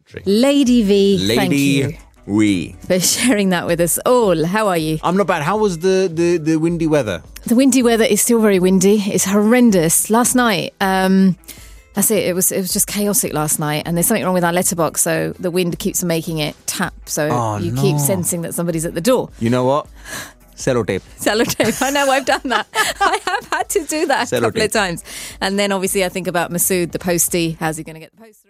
Secretary. Lady V, Lady thank you V. for sharing that with us all. How are you? I'm not bad. How was the windy weather? The windy weather is still very windy. It's horrendous. Last night, that's it. It was just chaotic last night, and there's something wrong with our letterbox, so the wind keeps making it tap. So you keep sensing that somebody's at the door. You know what? Sellotape. Sellotape. I know, I've done that. I have had to do that a couple of times. And then obviously I think about Masood, the postie. How's he going to get the post through?